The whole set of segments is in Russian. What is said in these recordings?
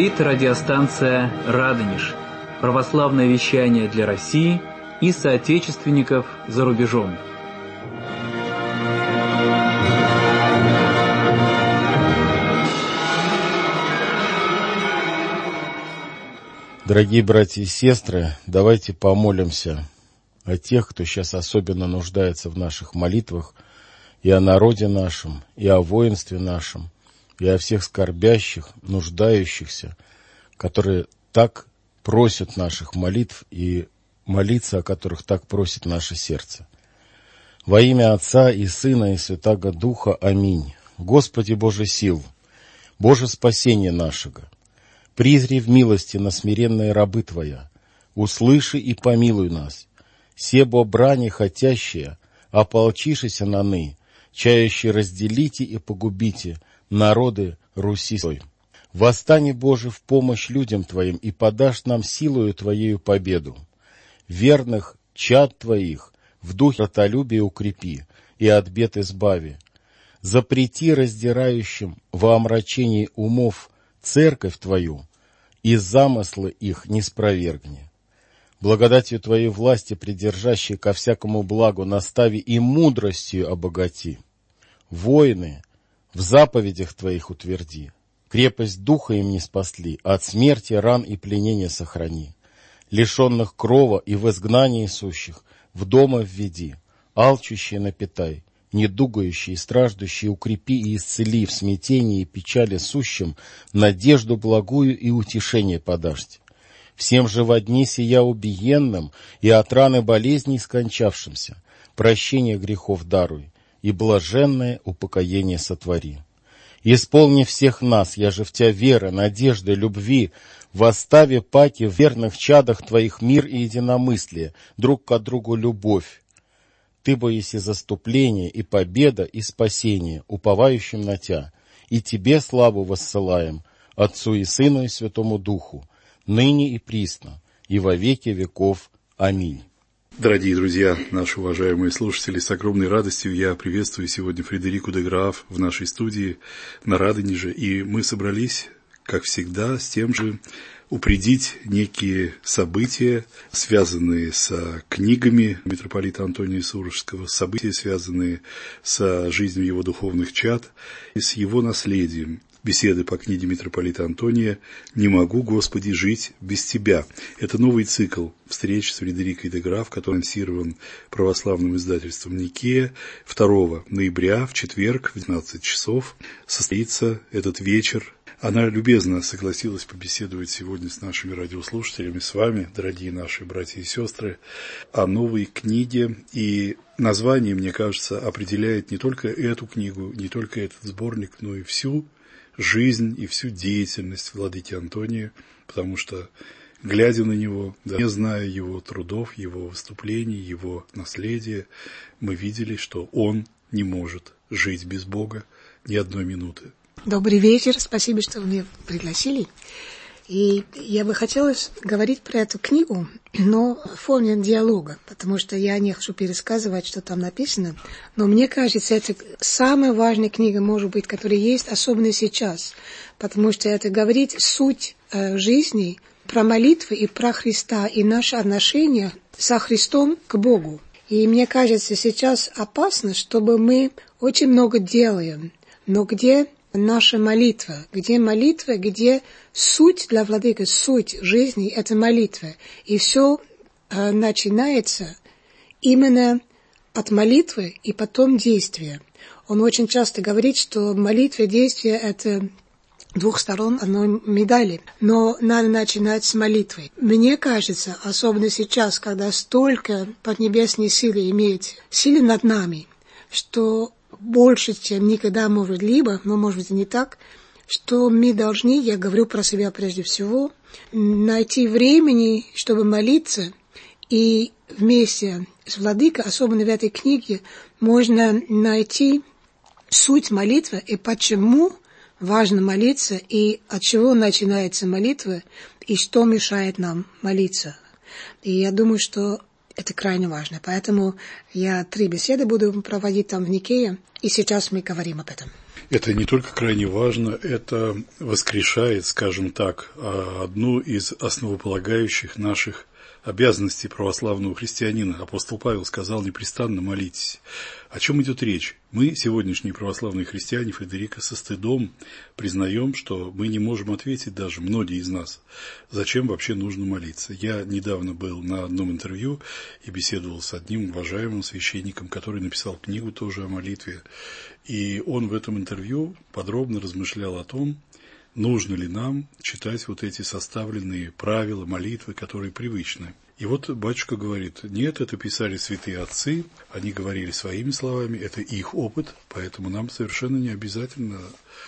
Говорит радиостанция «Радонеж». Православное вещание для России и соотечественников за рубежом. Дорогие братья и сестры, давайте помолимся о тех, кто сейчас особенно нуждается в наших молитвах, и о народе нашем, и о воинстве нашем, и о всех скорбящих, нуждающихся, которые так просят наших молитв и молиться, о которых так просит наше сердце. Во имя Отца и Сына и Святаго Духа. Аминь. Господи Боже сил, Боже спасение нашего, призри в милости на смиренные рабы Твоя, услыши и помилуй нас, себо брани хотящие, ополчишися наны, чающие разделите и погубите народы Руси сой. Восстань, Боже, в помощь людям Твоим и подашь нам силою Твоею победу. Верных чад Твоих в духе братолюбия укрепи и от бед избави. Запрети раздирающим во омрачении умов церковь Твою, и замыслы их не спровергни. Благодатью Твоей власти, придержащей ко всякому благу, настави и мудростью обогати. Воины в заповедях Твоих утверди, крепость духа им не спасли, от смерти, ран и пленения сохрани. Лишенных крова и в изгнании сущих в дома введи, алчущие напитай, недугающие и страждущие укрепи и исцели, в смятении и печали сущим надежду благую и утешение подашьте. Всем же во дни сия убиенным и от раны болезней скончавшимся прощение грехов даруй и блаженное упокоение сотвори. Исполни всех нас, я же в Тебя вера, надежда, любви, восстави паки в верных чадах Твоих мир и единомыслие, друг к другу любовь. Ты боиси заступление и победа и спасение, уповающим на Тя, и Тебе славу воссылаем, Отцу и Сыну и Святому Духу, ныне и присно, и во веки веков. Аминь. Дорогие друзья, наши уважаемые слушатели, с огромной радостью я приветствую сегодня Фредерику де Граф в нашей студии на Радонеже, и мы собрались, как всегда, с тем же упредить некие события, связанные с книгами митрополита Антония Сурожского, события, связанные с жизнью его духовных чад и с его наследием. Беседы по книге митрополита Антония «Не могу, Господи, жить без Тебя». Это новый цикл встреч с Фредерикой де Граф, который анонсирован православным издательством Никея. 2 ноября в четверг в 12 часов состоится этот вечер. Она любезно согласилась побеседовать сегодня с нашими радиослушателями, с вами, дорогие наши братья и сестры, о новой книге. И название, мне кажется, определяет не только эту книгу, не только этот сборник, но и всю жизнь и всю деятельность владыки Антония, потому что, глядя на него, не зная его трудов, его выступлений, его наследия, мы видели, что он не может жить без Бога ни одной минуты. Добрый вечер, спасибо, что вы меня пригласили. И я бы хотела говорить про эту книгу, но в форме диалога, потому что я не хочу пересказывать, что там написано. Но мне кажется, это самая важная книга, может быть, которая есть, особенно сейчас, потому что это говорит суть жизни, про молитвы и про Христа, и наше отношение со Христом к Богу. И мне кажется, сейчас опасно, чтобы мы очень много делаем, но где наша молитва, где суть для владыки, суть жизни – это молитва. И все начинается именно от молитвы и потом действия. Он очень часто говорит, что молитва и действие – это двух сторон одной медали, но надо начинать с молитвы. Мне кажется, особенно сейчас, когда столько поднебесной силы имеет силы над нами, что больше, чем никогда, может, либо, но, может быть, и не так, что мы должны, я говорю про себя прежде всего, найти времени, чтобы молиться, и вместе с владыкой, особенно в этой книге, можно найти суть молитвы и почему важно молиться, и от чего начинается молитва, и что мешает нам молиться. И я думаю, что это крайне важно. Поэтому я 3 беседы буду проводить там в Никее, и сейчас мы говорим об этом. Это не только крайне важно, это воскрешает, скажем так, одну из основополагающих наших обязанностей православного христианина. Апостол Павел сказал: непрестанно молитесь. О чем идет речь? Мы, сегодняшние православные христиане, Фредерико, со стыдом признаем, что мы не можем ответить, даже многие из нас, зачем вообще нужно молиться. Я недавно был на одном интервью и беседовал с одним уважаемым священником, который написал книгу тоже о молитве. И он в этом интервью подробно размышлял о том, нужно ли нам читать вот эти составленные правила молитвы, которые привычны. И вот батюшка говорит: нет, это писали святые отцы, они говорили своими словами, это их опыт, поэтому нам совершенно не обязательно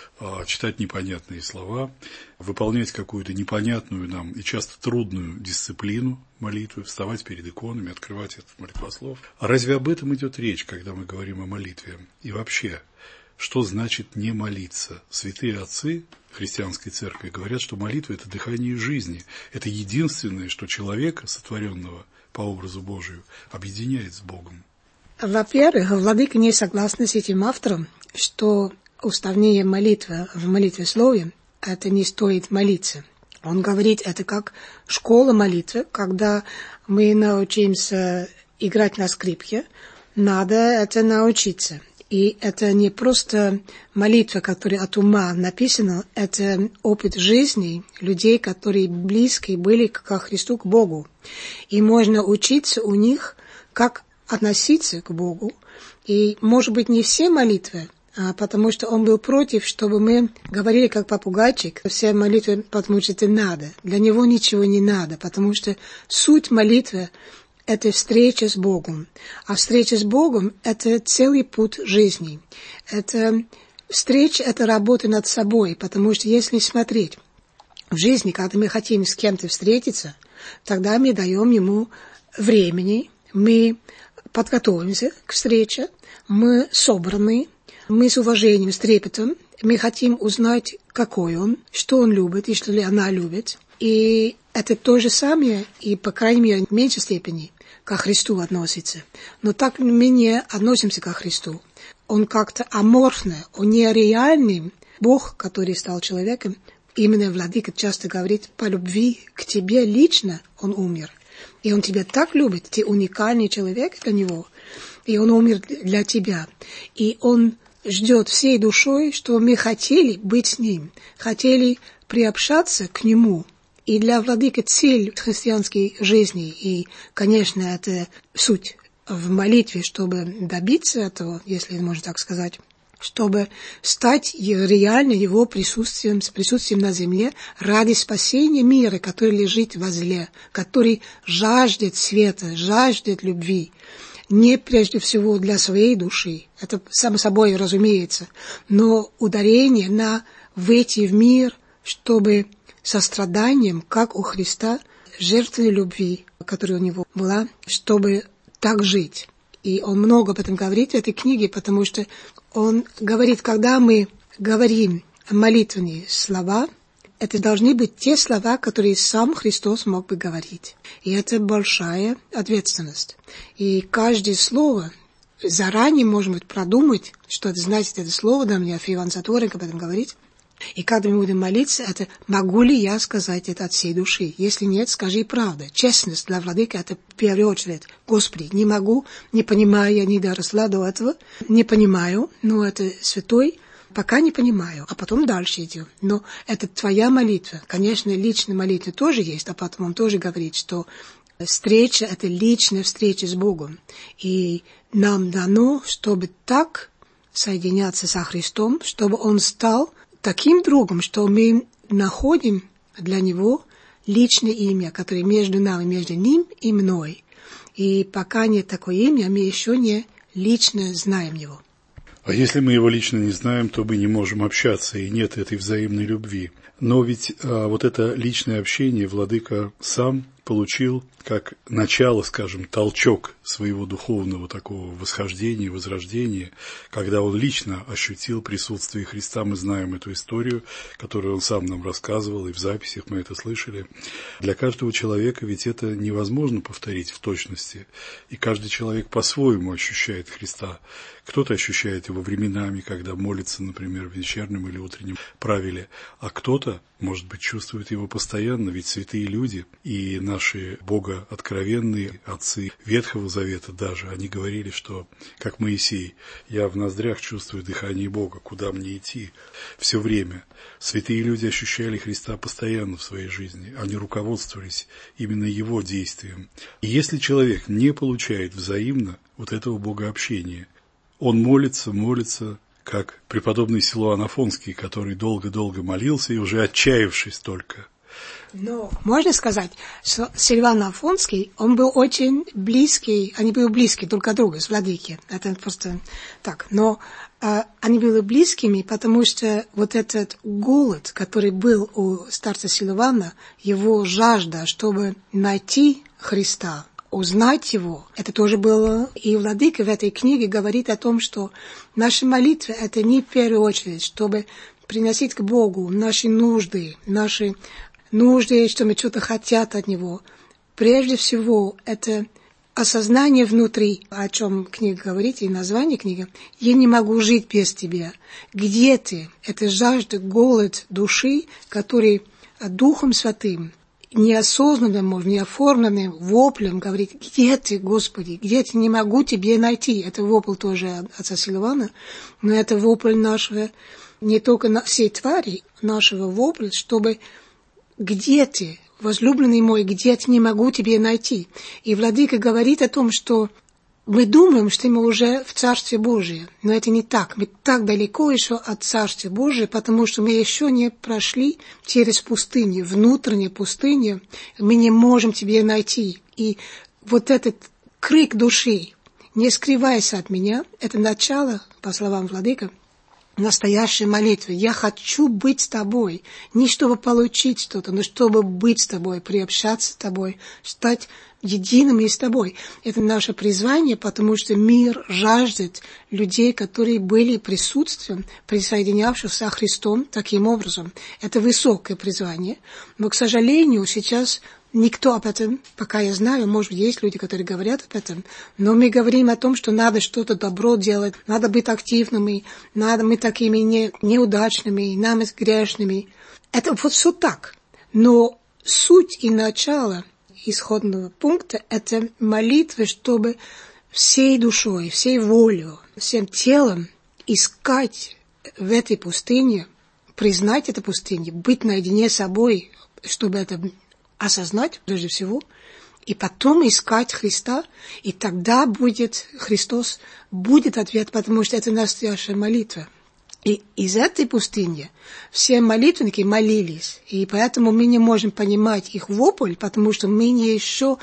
читать непонятные слова, выполнять какую-то непонятную нам и часто трудную дисциплину молитвы, вставать перед иконами, открывать этот молитвослов. А разве об этом идет речь, когда мы говорим о молитве? И вообще, что значит не молиться? Святые отцы христианской церкви говорят, что молитва – это дыхание жизни. Это единственное, что человека, сотворенного по образу Божию, объединяет с Богом. Во-первых, владыка не согласен с этим автором, что уставные молитвы в молитвословии – это не стоит молиться. Он говорит, это как школа молитвы, когда мы научимся играть на скрипке, надо это научиться. И это не просто молитва, которая от ума написана, это опыт жизни людей, которые близкие были ко Христу, к Богу. И можно учиться у них, как относиться к Богу. И, может быть, не все молитвы, потому что он был против, чтобы мы говорили как попугайчик, все молитвы, потому что это надо. Для него ничего не надо, потому что суть молитвы – это встреча с Богом. А встреча с Богом – это целый путь жизни. Это встреча – это работа над собой, потому что если смотреть в жизни, когда мы хотим с кем-то встретиться, тогда мы даем ему времени, мы подготовимся к встрече, мы собраны, мы с уважением, с трепетом, мы хотим узнать, какой он, что он любит и что ли она любит. И это то же самое, и, по крайней мере, в меньшей степени ко Христу относится. Но так мы не относимся ко Христу. Он как-то аморфный, он нереальный. Бог, который стал человеком, именно владыка часто говорит, по любви к тебе лично он умер. И он тебя так любит, ты уникальный человек для него, и он умер для тебя. И он ждет всей душой, что мы хотели быть с ним, хотели приобщаться к нему. И для владыки цель христианской жизни, и, конечно, это суть в молитве, чтобы добиться этого, если можно так сказать, чтобы стать реально его присутствием, с присутствием на земле ради спасения мира, который лежит возле, который жаждет света, жаждет любви. Не прежде всего для своей души, это само собой разумеется, но ударение на выйти в мир, чтобы состраданием, как у Христа, жертвенной любви, которая у него была, чтобы так жить. И он много об этом говорит в этой книге, потому что он говорит, когда мы говорим молитвенные слова, это должны быть те слова, которые сам Христос мог бы говорить. И это большая ответственность. И каждое слово заранее, может быть, продумать, что это значит, это слово, да, мне Иоанн Затворник об этом говорит. И когда мы будем молиться, это могу ли я сказать это от всей души? Если нет, скажи правду. Честность для владыки – это в первую очередь. Господи, не могу, не понимаю, я не доросла до этого, не понимаю, но это святой, пока не понимаю, а потом дальше идем. Но это твоя молитва. Конечно, личная молитва тоже есть, а потом он тоже говорит, что встреча – это личная встреча с Богом. И нам дано, чтобы так соединяться со Христом, чтобы Он стал таким другом, что мы находим для него личное имя, которое между нами, между ним и мной. И пока нет такое имя, мы еще не лично знаем его. А если мы его лично не знаем, то мы не можем общаться, и нет этой взаимной любви. Но ведь вот это личное общение владыка сам получил как начало, скажем, толчок своего духовного такого восхождения, возрождения, когда он лично ощутил присутствие Христа. Мы знаем эту историю, которую он сам нам рассказывал, и в записях мы это слышали. Для каждого человека ведь это невозможно повторить в точности, и каждый человек по-своему ощущает Христа. Кто-то ощущает его временами, когда молится, например, в вечернем или утреннем правиле, а кто-то, может быть, чувствует его постоянно, ведь святые люди и наши богооткровенные отцы Ветхого Завета даже, они говорили, что, как Моисей, я в ноздрях чувствую дыхание Бога, куда мне идти все время. Святые люди ощущали Христа постоянно в своей жизни, они руководствовались именно Его действием. И если человек не получает взаимно вот этого богообщения, он молится, как преподобный Силуан Афонский, который долго-долго молился и уже отчаявшись только. Но можно сказать, что Силуан Афонский, он был очень близкий, они были близки друг от друга с владыки. Это просто так. Но они были близкими, потому что вот этот голод, который был у старца Силуана, его жажда, чтобы найти Христа, узнать Его, это тоже было. И владыка в этой книге говорит о том, что наши молитвы – это не в первую очередь, чтобы приносить к Богу наши нужды, что мы что-то хотят от Него. Прежде всего, это осознание внутри, о чем книга говорит, и название книги. «Я не могу жить без Тебя». Где Ты? Это жажда, голод души, который Духом Святым, неосознанным, может, неоформленным воплем говорит: где ты, Господи, где ты, не могу тебе найти. Это вопль тоже отца Силуана, но это вопль нашего, не только всей твари, нашего вопля, чтобы где ты, возлюбленный мой, где ты, не могу тебе найти. И владыка говорит о том, что мы думаем, что мы уже в Царстве Божьем, но это не так. Мы так далеко еще от Царствия Божия, потому что мы еще не прошли через пустыню, внутреннюю пустыню, мы не можем тебя найти. И вот этот крик души, не скрывайся от меня, это начало, по словам владыка, настоящей молитвы. Я хочу быть с тобой, не чтобы получить что-то, но чтобы быть с тобой, приобщаться с тобой, стать едиными с тобой. Это наше призвание, потому что мир жаждет людей, которые были присутствием, присоединявшихся со Христом таким образом. Это высокое призвание. Но, к сожалению, сейчас никто об этом, пока я знаю, может быть, есть люди, которые говорят об этом, но мы говорим о том, что надо что-то добро делать, надо быть активными, надо быть такими неудачными, нам грешными. Это вот все так. Но суть и начало исходного пункта – это молитва, чтобы всей душой, всей волей, всем телом искать в этой пустыне, признать эту пустыню, быть наедине с собой, чтобы это осознать прежде всего, и потом искать Христа, и тогда будет Христос, будет ответ, потому что это настоящая молитва. И из этой пустыни все молитвенники молились, и поэтому мы не можем понимать их вопль, потому что мы не еще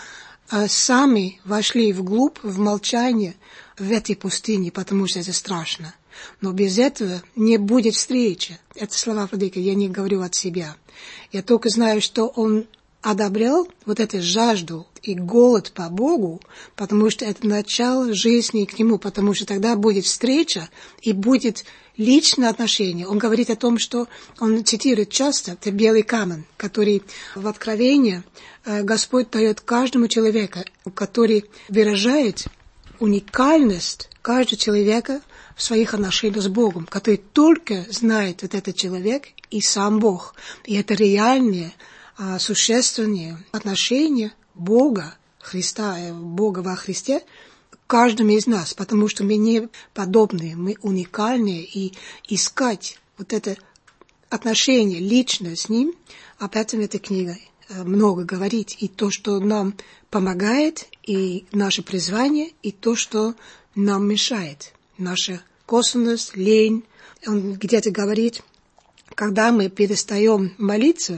сами вошли вглубь, в молчание в этой пустыне, потому что это страшно. Но без этого не будет встречи. Это слова владыки, я не говорю от себя. Я только знаю, что он одобрял вот эту жажду и голод по Богу, потому что это начало жизни к Нему, потому что тогда будет встреча и будет личное отношение. Он говорит о том, что он цитирует часто, это белый камень, который в Откровении Господь дает каждому человеку, который выражает уникальность каждого человека в своих отношениях с Богом, который только знает вот этот человек и сам Бог. И это реальные, существенные отношения Бога, Христа, Бога во Христе, каждому из нас, потому что мы не подобные, мы уникальные, и искать вот это отношение личное с Ним, об этом эта книга много говорит, и то, что нам помогает, и наше призвание, и то, что нам мешает, наша косвенность, лень. Он где-то говорит, когда мы перестаем молиться,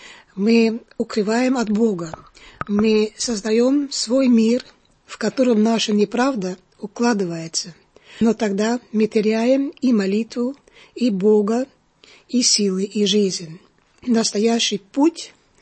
мы укрываем от Бога, мы создаем свой мир, в котором наша неправда укладывается. Но тогда мы теряем и молитву, и Бога, и силы, и жизнь. Настоящий путь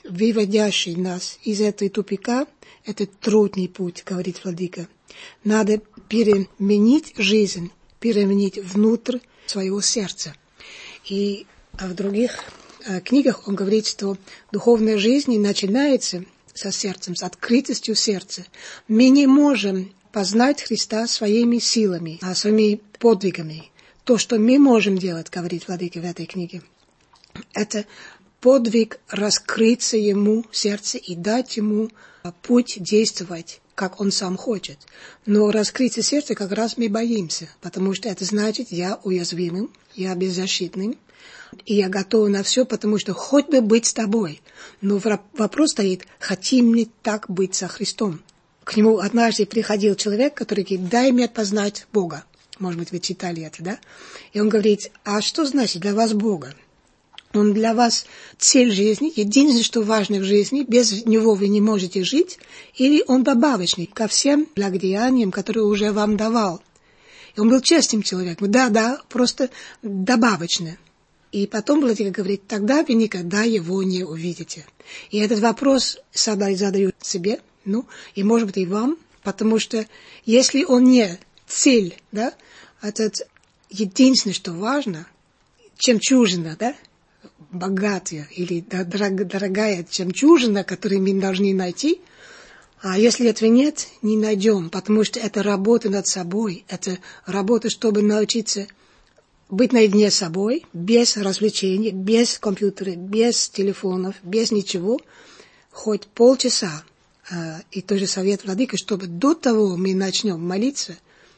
выводящий нас из этого тупика, это трудный путь, говорит владыка. Надо переменить жизнь, переменить внутрь своего сердца. И в других книгах он говорит, что духовная жизнь начинается со сердцем, с открытостью сердца. Мы не можем познать Христа своими силами, своими подвигами. То, что мы можем делать, говорит владыка в этой книге, это подвиг раскрыться ему в сердце и дать ему путь действовать, как он сам хочет. Но раскрытие сердца как раз мы боимся, потому что это значит, я уязвимым, я беззащитным, и я готова на все, потому что хоть бы быть с тобой. Но вопрос стоит, хотим ли так быть со Христом? К нему однажды приходил человек, который говорит, дай мне познать Бога. Может быть, вы читали это, да? И он говорит, а что значит для вас Бога? Он для вас цель жизни, единственное, что важно в жизни, без него вы не можете жить, или он добавочный ко всем благодеяниям, которые уже вам давал. И он был честным человеком. Да, просто добавочно. И потом владыка говорит, тогда вы никогда его не увидите. И этот вопрос задаю себе, и может быть и вам, потому что если он не цель, да, это единственное, что важно, жемчужина, да, богатая или дорогая жемчужина, которую мы должны найти, а если этого нет, не найдем, потому что это работа над собой, это работа, чтобы научиться быть наедине с собой, без развлечений, без компьютера, без телефонов, без ничего, хоть полчаса. И тоже совет владыка, чтобы до того мы начнем молиться,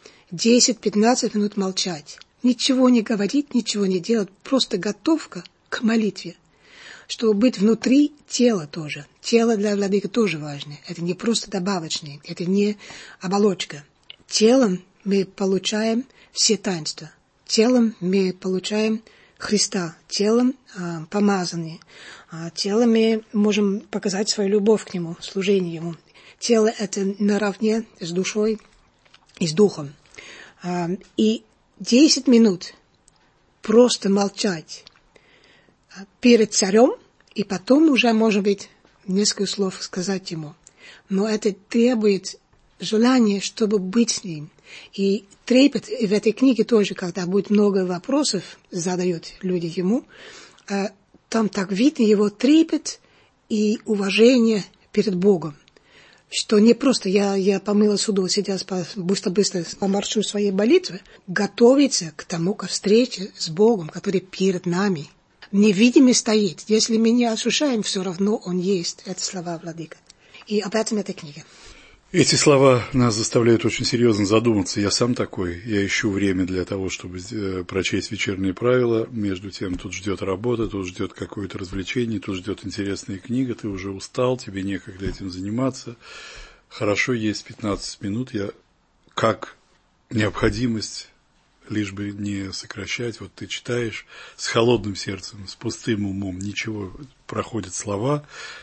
10-15 минут молчать. Ничего не говорить, ничего не делать, просто готовка к молитве. Чтобы быть внутри тела тоже. Тело для владыка тоже важно. Это не просто добавочное, это не оболочка. Телом мы получаем все таинства. Телом мы получаем Христа, телом помазанные. Телом мы можем показать свою любовь к Нему, служение Ему. Тело – это наравне с душой и с духом. И 10 минут просто молчать перед царем, и потом уже, может быть, несколько слов сказать Ему. Но это требует желания, чтобы быть с Ним. И трепет в этой книге тоже, когда будет много вопросов, задают люди Ему, там так видно его трепет и уважение перед Богом. Что не просто я помыла суду, сейчас быстро по маршруту своей молитвы, готовиться к тому, ко встрече с Богом, который перед нами. Невидимый стоит. Если мы не ощущаем, все равно Он есть. Это слова владыка. И об этом эта книга. Эти слова нас заставляют очень серьезно задуматься. Я сам такой. Я ищу время для того, чтобы прочесть вечерние правила. Между тем, тут ждет работа, тут ждет какое-то развлечение, тут ждет интересная книга. Ты уже устал, тебе некогда этим заниматься. Хорошо, есть 15 минут. Я как необходимость, лишь бы не сокращать. Вот ты читаешь с холодным сердцем, с пустым умом. Ничего, проходят слова,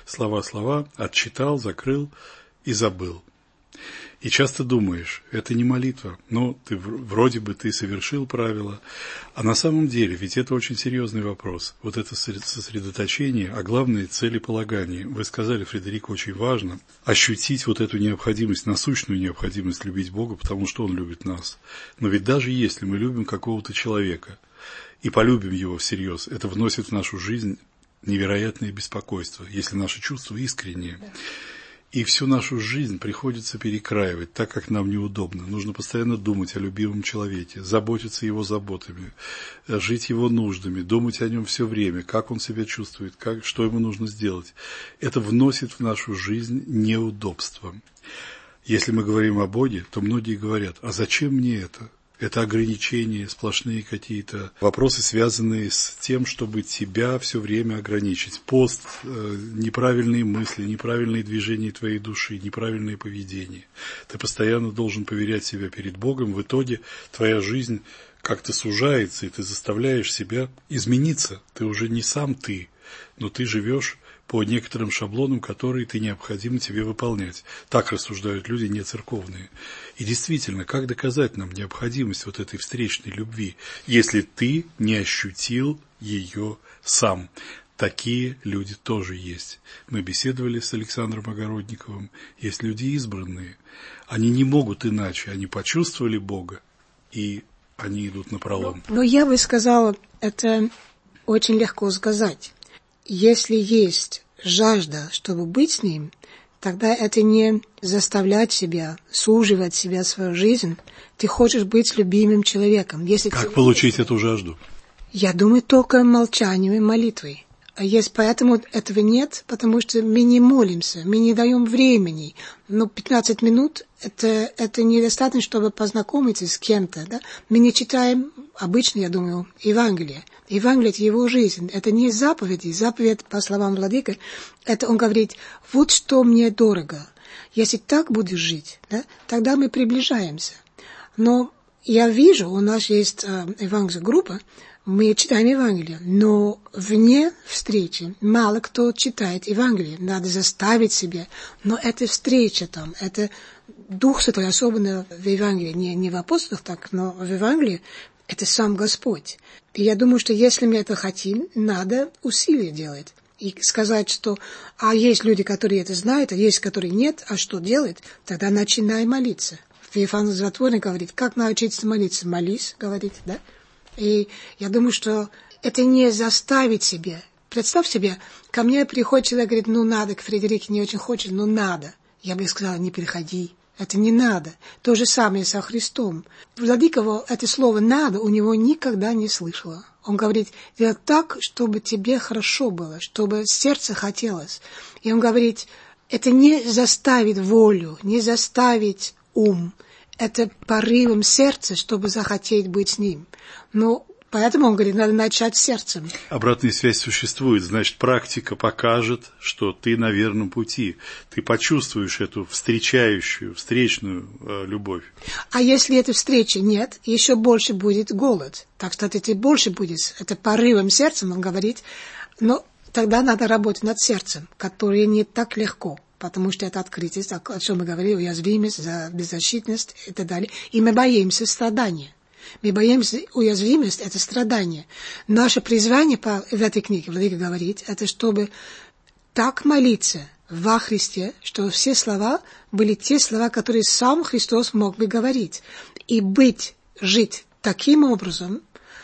отчитал, закрыл и забыл. И часто думаешь, это не молитва, но ты вроде бы ты совершил правила, а на самом деле ведь это очень серьезный вопрос. Вот это сосредоточение, а главное целеполагание. Вы сказали, Фредерико, очень важно ощутить вот эту необходимость, насущную необходимость любить Бога, потому что Он любит нас. Но ведь даже если мы любим какого-то человека и полюбим его всерьез, это вносит в нашу жизнь невероятное беспокойство, если наши чувства искренние. И всю нашу жизнь приходится перекраивать так, как нам неудобно. Нужно постоянно думать о любимом человеке, заботиться его заботами, жить его нуждами, думать о нем все время, как он себя чувствует, что ему нужно сделать. Это вносит в нашу жизнь неудобства. Если мы говорим о Боге, то многие говорят, а зачем мне это? Это ограничения, сплошные какие-то вопросы, связанные с тем, чтобы тебя все время ограничить. Пост, неправильные мысли, неправильные движения твоей души, неправильное поведение. Ты постоянно должен поверять себя перед Богом. В итоге твоя жизнь как-то сужается, и ты заставляешь себя измениться. Ты уже не сам ты, но ты живешь по некоторым шаблонам, которые необходимо тебе выполнять. Так рассуждают люди не церковные. И действительно, как доказать нам необходимость вот этой встречной любви, если ты не ощутил ее сам? такие люди тоже есть. Мы беседовали с Александром Огородниковым. Есть люди избранные. Они не могут иначе. Они почувствовали Бога, и они идут напролом. Но я бы сказала, это очень легко сказать. Если есть жажда, чтобы быть с Ним, тогда это не заставлять себя, суживать себя, свою жизнь. Ты хочешь быть любимым человеком. Если как получить эту жажду? Я думаю, только молчанием и молитвой. А есть, поэтому этого нет, потому что мы не молимся, мы не даем времени. Но 15 минут это недостаточно, чтобы познакомиться с кем-то. Да? Мы не читаем обычно, я думаю, Евангелие. Евангелие – это его жизнь, это не заповеди. Заповедь, по словам владыки, это он говорит, вот что мне дорого. Если так будешь жить, да, тогда мы приближаемся. Но я вижу, у нас есть евангельская группа, мы читаем Евангелие, но вне встречи мало кто читает Евангелие. Надо заставить себя. Но это встреча там, это Дух Святой, особенно в Евангелии, не в апостолах так, но в Евангелии, это сам Господь. И я думаю, что если мы это хотим, надо усилия делать. И сказать, что есть люди, которые это знают, а есть, которые нет, а что делать? Тогда начинай молиться. Феофан Затворник говорит, как научиться молиться? Молись, говорит, да? И я думаю, что это не заставить себя. Представь себе, ко мне приходит человек, говорит, надо, к Фредерике не очень хочет, надо. Я бы сказала, не приходи, это не надо. То же самое со Христом. Владыка это слово «надо» у него никогда не слышала. Он говорит, делай так, чтобы тебе хорошо было, чтобы сердце хотелось. И он говорит, это не заставить волю, не заставить ум. Это порывом сердца, чтобы захотеть быть с ним. Но поэтому он говорит, надо начать сердцем. Обратная связь существует, значит, практика покажет, что ты на верном пути. Ты почувствуешь эту встречную любовь. А если этой встречи нет, еще больше будет голод. Так что ты больше будешь. Это порывом сердцем, он говорит. Но тогда надо работать над сердцем, которое не так легко. Потому что это открытость, о чем мы говорили, уязвимость, беззащитность и так далее. И мы боимся страдания. Мы боимся уязвимость, это страдание. Наше призвание в этой книге, Владыка говорит, это чтобы так молиться во Христе, что все слова были те слова, которые сам Христос мог бы говорить. И жить таким образом,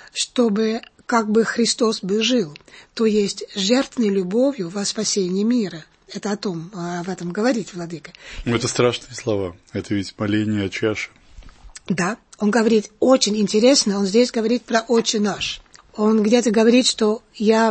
чтобы как бы Христос бы жил. То есть жертвенной любовью во спасении мира. Это об этом говорит Владыка. Это страшные слова. Это ведь моление о чаше. Да, он говорит, очень интересно, он здесь говорит про «Отче наш». Он где-то говорит, что я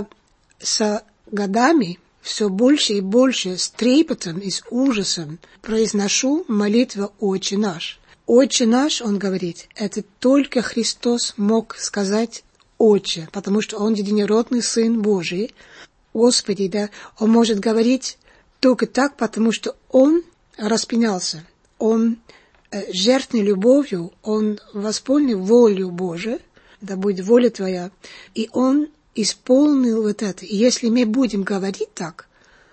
с годами все больше и больше с трепетом и с ужасом произношу молитву «Отче наш». «Отче наш», он говорит, это только Христос мог сказать «Отче», потому что он единородный Сын Божий. Господи, да, он может говорить только так, потому что он распинялся, он жертвенной любовью, он восполнил волю Божию, да будет воля Твоя, и он исполнил вот это. И если мы будем говорить так,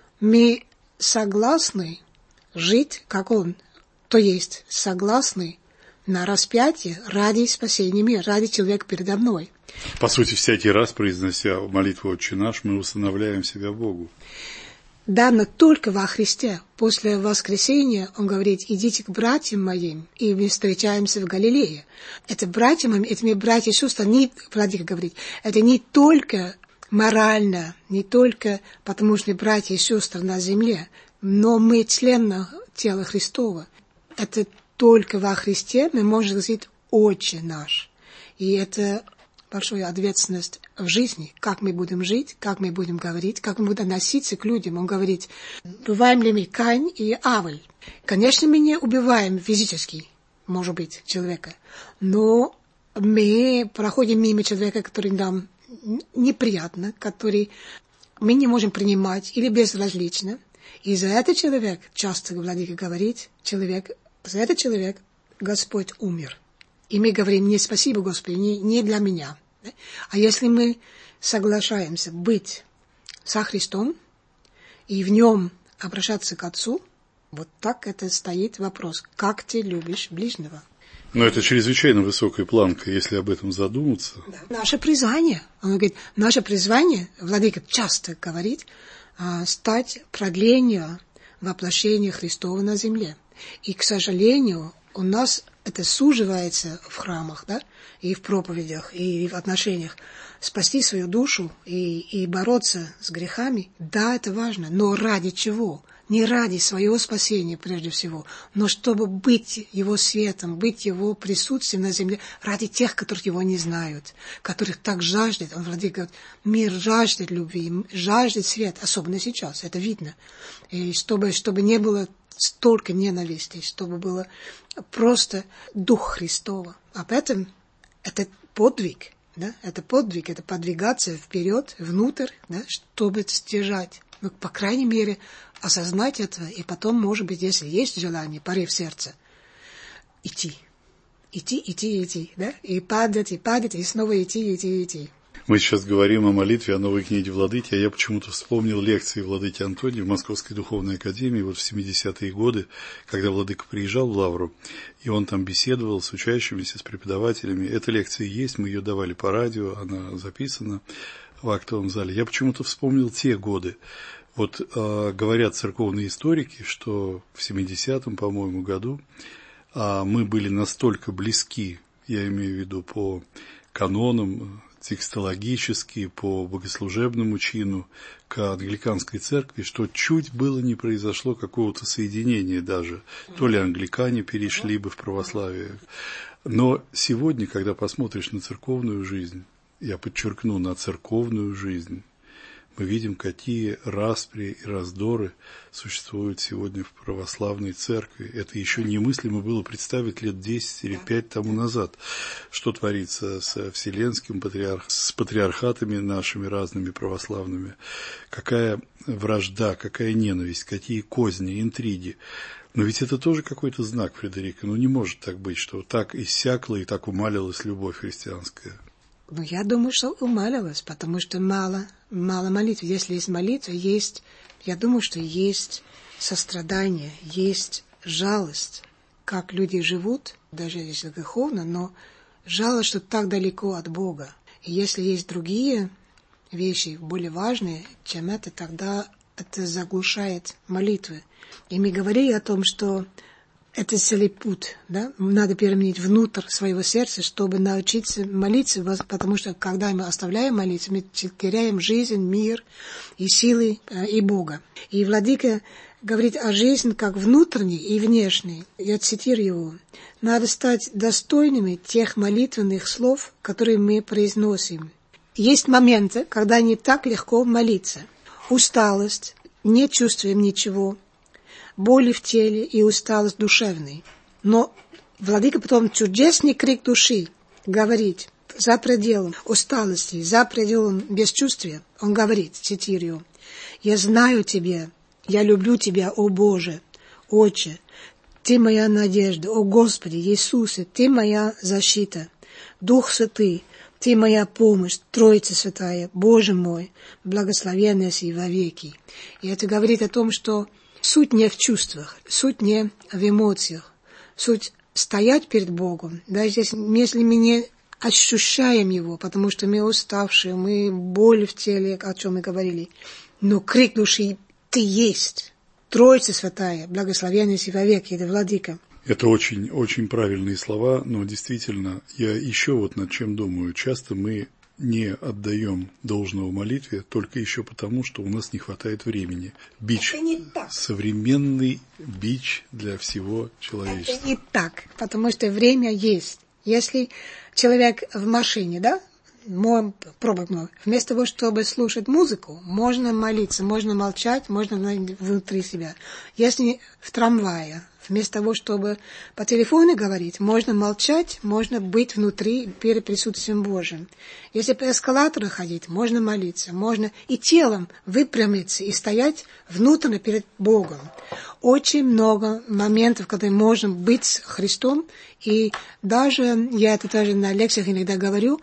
мы согласны жить, как он, то есть согласны на распятие ради спасения мира, ради человека передо мной. По сути, всякий раз, произнося молитву «Отче наш», мы усыновляем себя Богу. Да, но только во Христе. После воскресения он говорит, идите к братьям моим, и мы встречаемся в Галилее. Это братья мои, это мои братья и сестры, Владыка говорит, это не только морально, не только потому что мы братья и сестры на земле, но мы члены тела Христова. Это только во Христе мы можем говорить «Отче наш». И это большая ответственность в жизни, как мы будем жить, как мы будем говорить, как мы будем относиться к людям. Он говорит, бываем ли мы Каин и Авель? Конечно, мы не убиваем физически, может быть, человека, но мы проходим мимо человека, который нам неприятно, который мы не можем принимать или безразлично. И за этот человек, часто Владыка говорит, за этот человек Господь умер. И мы говорим, не спасибо, Господи, не для меня. А если мы соглашаемся быть со Христом и в нем обращаться к Отцу, вот так это стоит вопрос. Как ты любишь ближнего? Но это чрезвычайно высокая планка, если об этом задуматься. Да. Наше призвание, он говорит, наше призвание, владыка часто говорит, стать продлением воплощения Христова на земле. И, к сожалению, у нас это суживается в храмах, да, и в проповедях, и в отношениях. Спасти свою душу и бороться с грехами, да, это важно, но ради чего? Не ради своего спасения прежде всего, но чтобы быть Его светом, быть Его присутствием на земле, ради тех, которых Его не знают, которых так жаждет. Он вроде говорит, мир жаждет любви, жаждет света, особенно сейчас, это видно. И чтобы не было столько ненависти, чтобы было просто Дух Христова. Об этом это подвиг, да? Это подвиг, это подвигаться вперед, внутрь, да? Чтобы стяжать. Ну, по крайней мере, осознать это, и потом, может быть, если есть желание, порыв сердца, идти, да? И падать, и снова идти. Мы сейчас говорим о молитве, о новой книге Владыки, а я почему-то вспомнил лекции Владыки Антония в Московской Духовной Академии вот в 70-е годы, когда Владыка приезжал в Лавру, и он там беседовал с учащимися, с преподавателями. Эта лекция есть, мы ее давали по радио, она записана в актовом зале. Я почему-то вспомнил те годы. Вот говорят церковные историки, что в 70-м, по-моему, году мы были настолько близки, я имею в виду по канонам, текстологически, по богослужебному чину к англиканской церкви, что чуть было не произошло какого-то соединения даже. То ли англикане перешли бы в православие. Но сегодня, когда посмотришь на церковную жизнь, я подчеркну, на церковную жизнь, мы видим, какие распри и раздоры существуют сегодня в православной церкви. Это еще немыслимо было представить лет 10 или 5 тому назад, что творится с Вселенским патриархом, с патриархатами нашими разными православными. Какая вражда, какая ненависть, какие козни, интриги. Но ведь это тоже какой-то знак, Фредерика. Ну не может так быть, что так иссякла и так умалилась любовь христианская. Ну, я думаю, что умалилась, потому что мало молитв. Если есть молитва, я думаю, что есть сострадание, есть жалость, как люди живут, даже если греховно, но жалость, что так далеко от Бога. И если есть другие вещи, более важные, чем это, тогда это заглушает молитвы. И мы говорили о том, что это целый путь, да? Надо переменить внутрь своего сердца, чтобы научиться молиться, потому что когда мы оставляем молиться, мы теряем жизнь, мир и силы и Бога. И Владыка говорит о жизни как внутренней и внешней. Я цитирую его. Надо стать достойными тех молитвенных слов, которые мы произносим. Есть моменты, когда не так легко молиться. Усталость, не чувствуем ничего, боли в теле и усталость душевной. Но Владыка потом чудесный крик души говорит за пределом усталости, за пределом бесчувствия. Он говорит, цитирую, «Я знаю Тебя, я люблю Тебя, о Боже, Отче, Ты моя надежда, о Господи, Иисусе, Ты моя защита, Дух Святый, Ты моя помощь, Троица Святая, Боже мой, благословенная си вовеки». И это говорит о том, что суть не в чувствах, суть не в эмоциях, суть стоять перед Богом, даже если мы не ощущаем Его, потому что мы уставшие, мы боль в теле, о чем мы говорили. Но крик души «Ты есть! Троица Святая, благословенная си вовеки», это Владыка. Это очень, очень правильные слова, но действительно, я еще вот над чем думаю. Часто мы не отдаем должного молитве только еще потому, что у нас не хватает времени. Бич, современный бич для всего человечества. Это не так, потому что время есть. Если человек в машине, да, вместо того, чтобы слушать музыку, можно молиться, можно молчать, можно внутри себя. Если в трамвае, вместо того, чтобы по телефону говорить, можно молчать, можно быть внутри перед присутствием Божьим. Если по эскалатору ходить, можно молиться, можно и телом выпрямиться и стоять внутренне перед Богом. Очень много моментов, когда мы можем быть с Христом, и даже, я это даже на лекциях иногда говорю,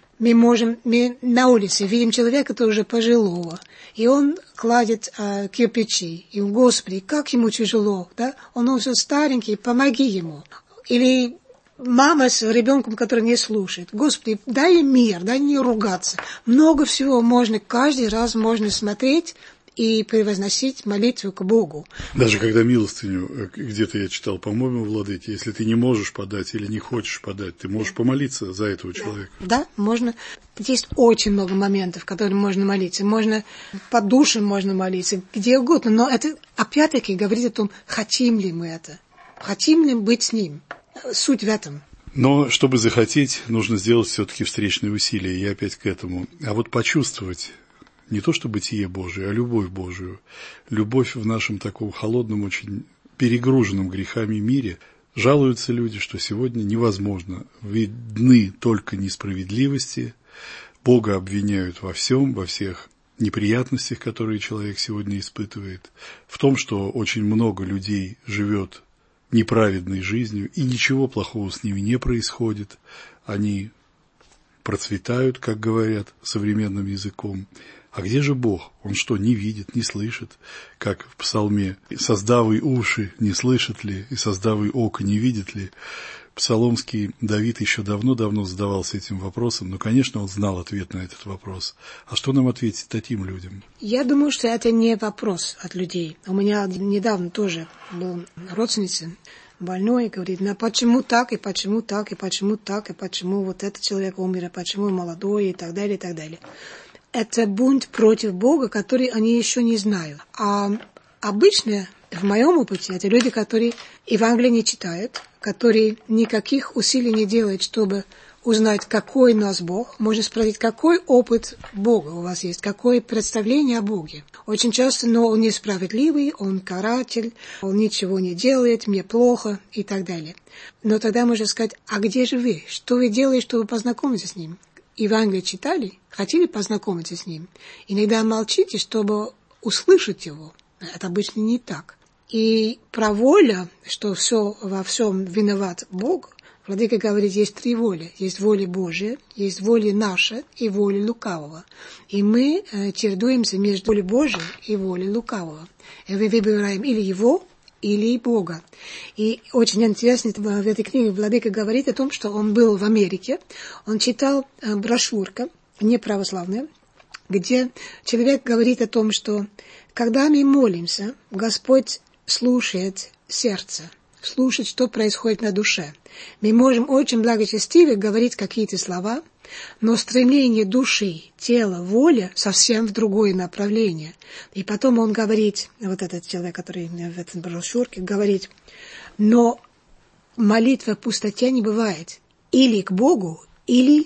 мы на улице видим человека тоже пожилого, и он кладет кирпичи, и Господи, как ему тяжело, да? Он уже старенький, помоги ему. Или мама с ребенком, который не слушает. Господи, дай им мир, дай не ругаться. Много всего можно, каждый раз можно смотреть и превозносить молитву к Богу. Даже когда милостыню, где-то я читал, по-моему, владыке, если ты не можешь подать или не хочешь подать, ты можешь помолиться за этого человека. Да, можно. Есть очень много моментов, в которых можно молиться. Можно под душем можно молиться, где угодно. Но это, опять-таки, говорит о том, хотим ли мы это. Хотим ли быть с Ним. Суть в этом. Но чтобы захотеть, нужно сделать все-таки встречные усилия. Я опять к этому. А вот почувствовать не то что бытие Божие, а любовь Божию. Любовь в нашем таком холодном, очень перегруженном грехами мире. Жалуются люди, что сегодня невозможно. Видны только несправедливости. Бога обвиняют во всем, во всех неприятностях, которые человек сегодня испытывает. В том, что очень много людей живет неправедной жизнью, и ничего плохого с ними не происходит. Они процветают, как говорят современным языком. А где же Бог? Он что, не видит, не слышит? Как в псалме «Создавый уши, не слышит ли? И создавый око, не видит ли?» Псаломский Давид еще давно-давно задавался этим вопросом, но, конечно, он знал ответ на этот вопрос. А что нам ответить таким людям? Я думаю, что это не вопрос от людей. У меня недавно тоже был родственница больной, говорит, ну почему так, и почему так, и почему так, и почему вот этот человек умер, и почему молодой, и так далее, и так далее. Это бунт против Бога, который они еще не знают. А обычно, в моем опыте, это люди, которые Евангелие не читают, которые никаких усилий не делают, чтобы узнать, какой у нас Бог. Можно спросить, какой опыт Бога у вас есть, какое представление о Боге. Очень часто, но он несправедливый, он каратель, он ничего не делает, мне плохо и так далее. Но тогда можно сказать, а где же вы? Что вы делаете, чтобы познакомиться с ним? Евангелие читали, хотели познакомиться с ним. Иногда молчите, чтобы услышать его. Это обычно не так. И про волю, что все, во всем виноват Бог, владыка говорит, есть три воли. Есть воля Божия, есть воля наша и воля лукавого. И мы чередуемся между волей Божией и волей лукавого. И мы выбираем или его, или Бога. И очень интересно, в этой книге владыка говорит о том, что он был в Америке, он читал брошюрка, неправославная, где человек говорит о том, что когда мы молимся, Господь слушает сердце, слушает, что происходит на душе. Мы можем очень благочестиво говорить какие-то слова, но стремление души, тела, воля совсем в другое направление. И потом он говорит, вот этот человек, который в этой брошюрке, говорит, но молитва в пустоте не бывает. Или к Богу, или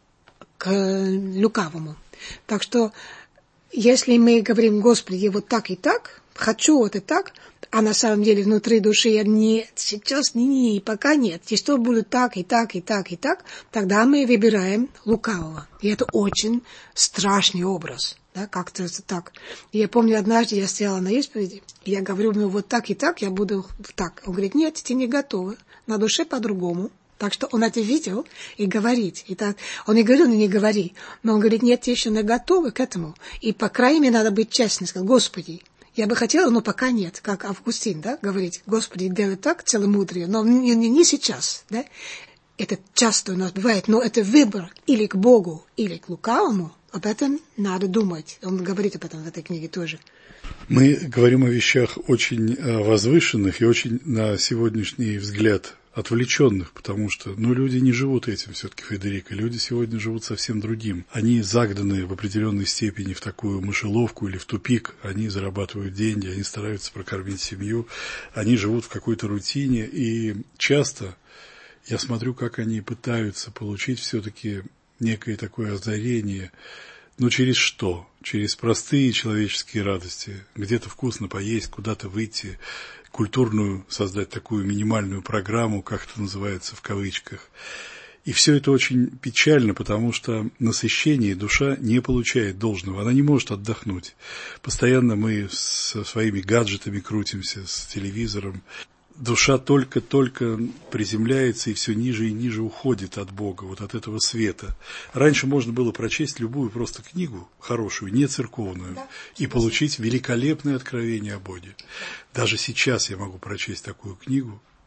к лукавому. Так что, если мы говорим, Господи, вот так и так, хочу вот и так, а на самом деле внутри души нет, сейчас не, пока нет. И что будет так, и так, и так, и так, тогда мы выбираем лукавого. И это очень страшный образ. Да, как-то так. И я помню, однажды я стояла на исповеди, и я говорю, ну вот так и так, я буду так. Он говорит, нет, ты не готова, на душе по-другому. Так что он это видел и говорит. И так, он и говорил, ну не говори. Но он говорит, нет, ты еще не готова к этому. И по крайней мере надо быть честным, сказать, Господи, я бы хотела, но пока нет, как Августин, да, говорит, Господи, делай так, целомудрие, но не сейчас, да. Это часто у нас бывает, но это выбор или к Богу, или к лукавому, об этом надо думать. Он говорит об этом в этой книге тоже. Мы говорим о вещах очень возвышенных и очень, на сегодняшний взгляд, отвлеченных, потому что, люди не живут этим все-таки, Фредерико. Люди сегодня живут совсем другим. Они загнаны в определенной степени в такую мышеловку или в тупик. Они зарабатывают деньги, они стараются прокормить семью, они живут в какой-то рутине. И часто я смотрю, как они пытаются получить все-таки некое такое озарение. Но через что? Через простые человеческие радости. Где-то вкусно поесть, куда-то выйти, культурную создать такую минимальную программу, как это называется в кавычках. И все это очень печально, потому что насыщение душа не получает должного, она не может отдохнуть. Постоянно мы со своими гаджетами крутимся, с телевизором. Душа только-только приземляется и все ниже и ниже уходит от Бога, вот от этого света. Раньше можно было прочесть любую просто книгу, хорошую, не церковную, да, и получить великолепное откровение о Боге. Даже сейчас я могу прочесть такую книгу,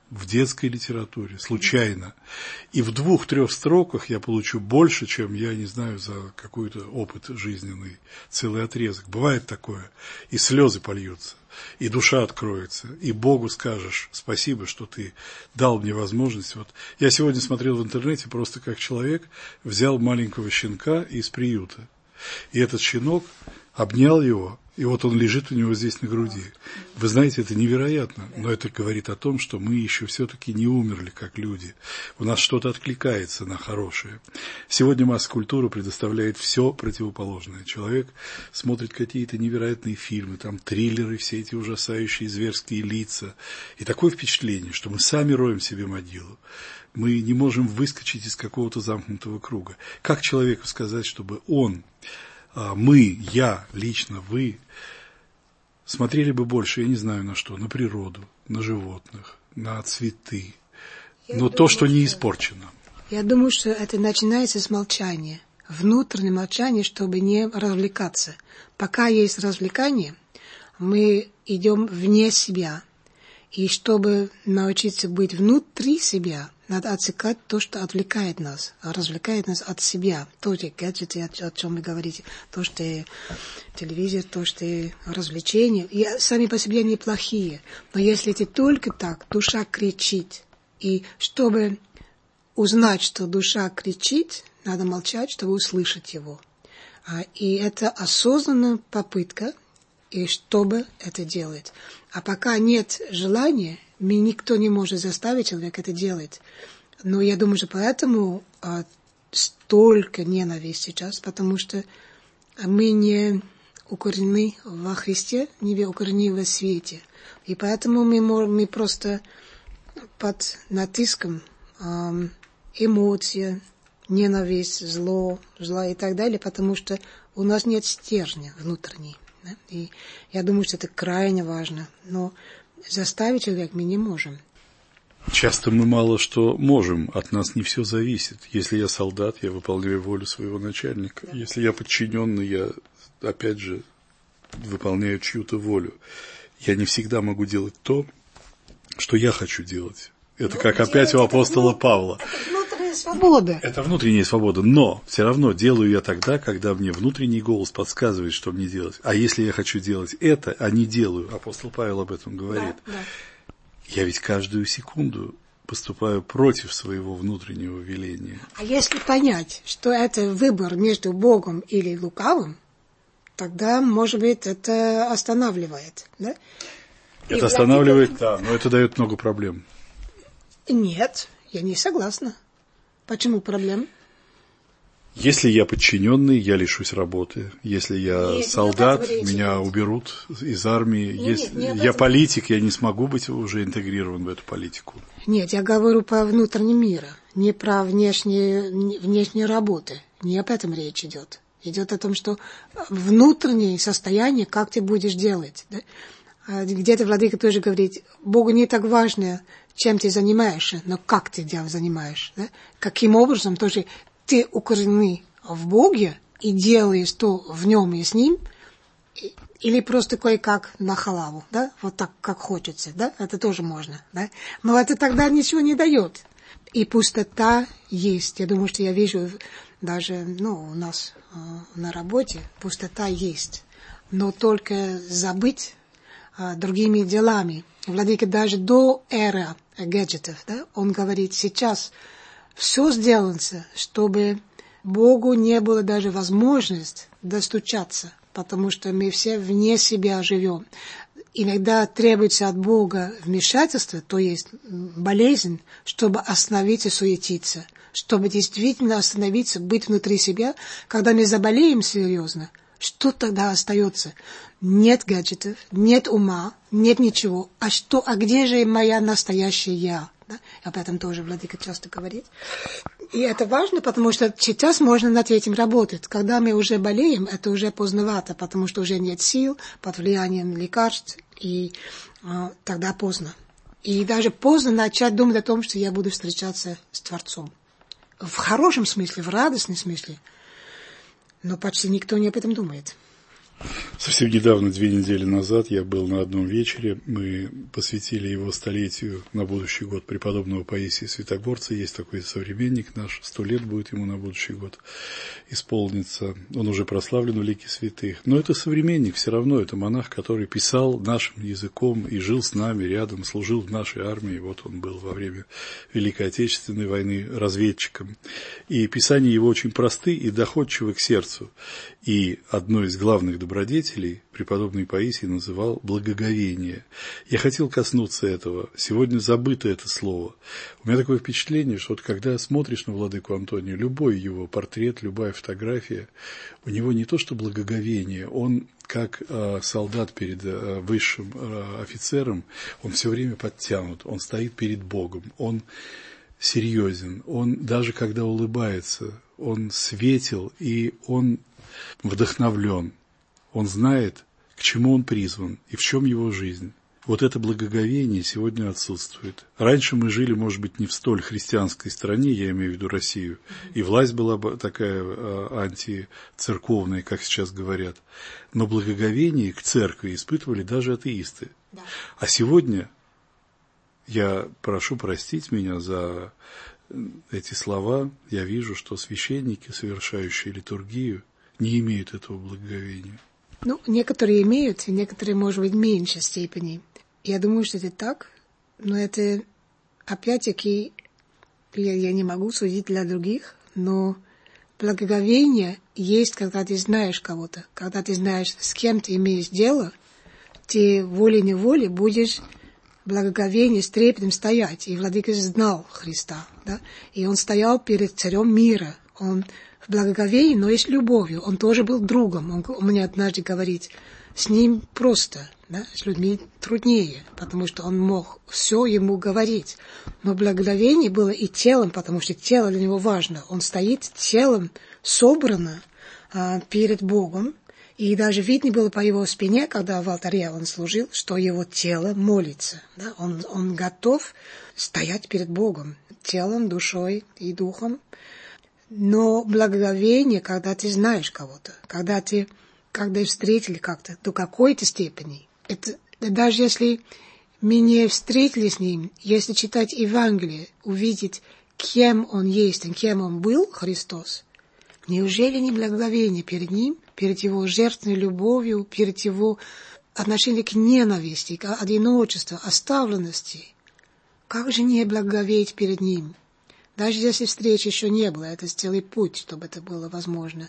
в детской литературе, случайно. И в 2-3 строках я получу больше, чем я не знаю за какой-то опыт жизненный, целый отрезок. Бывает такое. И слезы польются, и душа откроется, и Богу скажешь спасибо, что ты дал мне возможность. Вот я сегодня смотрел в интернете, просто как человек взял маленького щенка из приюта. И этот щенок обнял его, и вот он лежит у него здесь на груди. Вы знаете, это невероятно, но это говорит о том, что мы еще все-таки не умерли как люди. У нас что-то откликается на хорошее. Сегодня масс-культура предоставляет все противоположное. Человек смотрит какие-то невероятные фильмы, там триллеры, все эти ужасающие зверские лица. И такое впечатление, что мы сами роем себе могилу. Мы не можем выскочить из какого-то замкнутого круга. Как человеку сказать, чтобы он... мы, я, лично вы, смотрели бы больше, я не знаю на что, на природу, на животных, на цветы, но то, что не испорчено. Я думаю, что это начинается с молчания, внутреннее молчание, чтобы не развлекаться. Пока есть развлекание, мы идем вне себя. И чтобы научиться быть внутри себя, надо отсекать то, что отвлекает нас, развлекает нас от себя. Тоже гаджеты, о чем вы говорите, то, что телевизор, то, что развлечения. И сами по себе неплохие. Но если это только так, душа кричит. И чтобы узнать, что душа кричит, надо молчать, чтобы услышать его. И это осознанная попытка, и чтобы это делать. А пока нет желания, никто не может заставить человека это делать. Но я думаю, что поэтому столько ненависти сейчас, потому что мы не укоренены во Христе, не укоренены в свете. И поэтому мы просто под натиском эмоций, ненависть, зла и так далее, потому что у нас нет стержня внутреннего. И я думаю, что это крайне важно. Но заставить человека мы не можем. Часто мы мало что можем, от нас не все зависит. Если я солдат, я выполняю волю своего начальника. Да. Если я подчиненный, я, опять же, выполняю чью-то волю. Я не всегда могу делать то, что я хочу делать. Это как опять у апостола Павла. Свобода. Это внутренняя свобода, но все равно делаю я тогда, когда мне внутренний голос подсказывает, что мне делать. А если я хочу делать это, а не делаю, апостол Павел об этом говорит, да. Я ведь каждую секунду поступаю против своего внутреннего веления. А если понять, что это выбор между Богом или лукавым, тогда, может быть, это останавливает, да? Это останавливает, да, но это дает много проблем. Нет, я не согласна. Почему проблем? Если я подчиненный, я лишусь работы. Если я солдат, меня уберут из армии. Если я политик, я не смогу быть уже интегрирован в эту политику. Нет, я говорю про внутренний мир, не про внешние работы. Не об этом речь идет. Идет о том, что внутреннее состояние, как ты будешь делать. Да? Где-то владыка тоже говорит, Богу не так важно, чем ты занимаешься, но как ты делом занимаешь. Да? Каким образом тоже ты укоренен в Боге и делаешь то в нем и с ним, или просто кое-как на халаву, да? Вот так, как хочется, да? Это тоже можно, да? Но это тогда ничего не дает. И пустота есть. Я думаю, что я вижу даже, у нас на работе пустота есть. Но только забыть другими делами. Владыка даже до эры гаджетов, да, он говорит, сейчас все сделано, чтобы Богу не было даже возможности достучаться, потому что мы все вне себя живем. Иногда требуется от Бога вмешательство, то есть болезнь, чтобы остановиться, суетиться, чтобы действительно остановиться, быть внутри себя. Когда мы заболеем серьезно, что тогда остается? Нет гаджетов, нет ума, нет ничего. А где же моя настоящая я? Да? Об этом тоже владыка часто говорит. И это важно, потому что сейчас можно над этим работать. Когда мы уже болеем, это уже поздновато, потому что уже нет сил под влиянием лекарств, и тогда поздно. И даже поздно начать думать о том, что я буду встречаться с Творцом. В хорошем смысле, в радостном смысле. Но почти никто не об этом думает. Совсем недавно, 2 недели назад, я был на одном вечере. Мы посвятили его столетию на будущий год преподобного Паисия Святогорца. Есть такой современник наш, 100 лет будет ему на будущий год исполнится. Он уже прославлен в лике святых. Но это современник, все равно это монах, который писал нашим языком и жил с нами рядом, служил в нашей армии. Вот он был во время Великой Отечественной войны разведчиком. И писания его очень просты и доходчивы к сердцу. И одной из главных добродетелей преподобный Паисий называл благоговение. Я хотел коснуться этого. Сегодня забыто это слово. У меня такое впечатление, что вот когда смотришь на владыку Антония, любой его портрет, любая фотография, у него не то что благоговение, он как солдат перед высшим офицером, он все время подтянут, он стоит перед Богом, он серьезен, он даже когда улыбается, он светел и он вдохновлен, он знает, к чему он призван и в чем его жизнь. Вот это благоговение сегодня отсутствует. Раньше мы жили, может быть, не в столь христианской стране, я имею в виду Россию, и власть была бы такая антицерковная, как сейчас говорят. Но благоговение к церкви испытывали даже атеисты. Да. А сегодня, я прошу простить меня за эти слова, я вижу, что священники, совершающие литургию, не имеют этого благоговения. Ну, некоторые имеют, и некоторые, может быть, в меньшей степени. Я думаю, что это так, но это, опять-таки, я не могу судить для других, но благоговение есть, когда ты знаешь кого-то, когда ты знаешь, с кем ты имеешь дело, ты волей-неволей будешь благоговение с трепетом стоять. И владыка знал Христа, да? И он стоял перед царем мира, он в благоговении, но и с любовью. Он тоже был другом. Он мне однажды говорит, с ним просто, да, с людьми труднее, потому что он мог все ему говорить. Но благоговение было и телом, потому что тело для него важно. Он стоит телом собрано перед Богом, и даже видно было по его спине, когда в алтаре он служил, что его тело молится. Да? Он готов стоять перед Богом телом, душой и духом. Но благоговение, когда ты знаешь кого-то, когда встретили как-то до какой-то степени, это даже если мы не встретили с ним, если читать Евангелие, увидеть, кем он есть и кем он был, Христос, неужели не благоговение перед ним, перед его жертвенной любовью, перед его отношением к ненависти, к одиночеству, оставленности? Как же не благоговеть перед ним? Даже если встречи еще не было, это целый путь, чтобы это было возможно.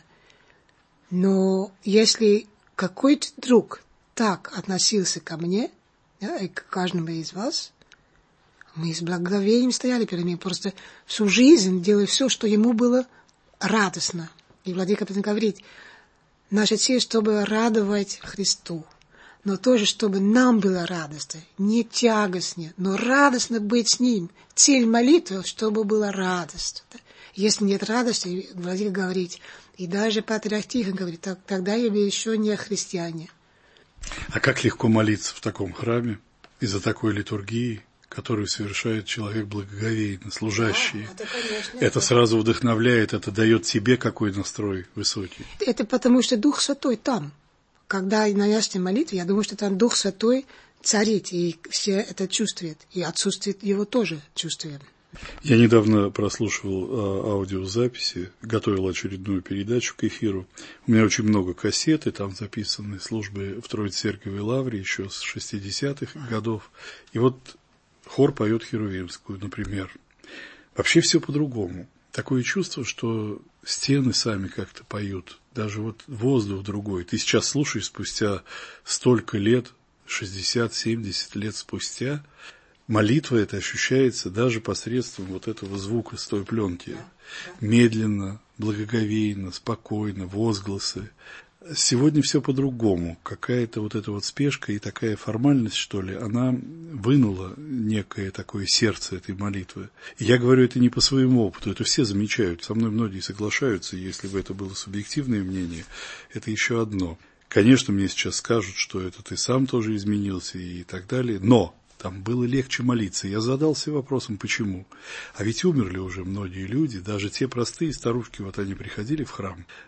Но если какой-то друг так относился ко мне, да, и к каждому из вас, мы с благоговением стояли перед ним, просто всю жизнь делая все, что ему было радостно. И владыка говорит, наша цель, чтобы радовать Христу, но тоже, чтобы нам было радостно, не тягостно, но радостно быть с Ним. Цель молитвы, чтобы было радостно. Если нет радости, владыка говорит, и даже патриарх Тихон говорит, тогда я еще не христиане. А как легко молиться в таком храме из-за такой литургии, которую совершает человек благоговейно, служащий? Да, это, конечно, это сразу вдохновляет, это дает себе какой настрой высокий. Это потому, что Дух Святой там. Когда на ясной молитве, я думаю, что там Дух Святой царит, и все это чувствуют, и отсутствует его тоже чувствуем. Я недавно прослушивал аудиозаписи, готовил очередную передачу к эфиру. У меня очень много кассет, и там записаны службы в Троице-Церковной Лавре еще с 60-х годов. И вот хор поет Херувимскую, например. Вообще все по-другому. Такое чувство, что стены сами как-то поют. Даже вот воздух другой. Ты сейчас слушаешь спустя столько лет, 60-70 лет спустя, молитва эта ощущается даже посредством вот этого звука с той пленки. Медленно, благоговейно, спокойно, возгласы. Сегодня все по-другому. Какая-то вот эта вот спешка и такая формальность, что ли, она вынула некое такое сердце этой молитвы. И я говорю это не по своему опыту, это все замечают. Со мной многие соглашаются, если бы это было субъективное мнение, это еще одно. Конечно, мне сейчас скажут, что это ты сам тоже изменился и так далее, но там было легче молиться. Я задался вопросом, почему. А ведь умерли уже многие люди, даже те простые старушки, вот они приходили в храм,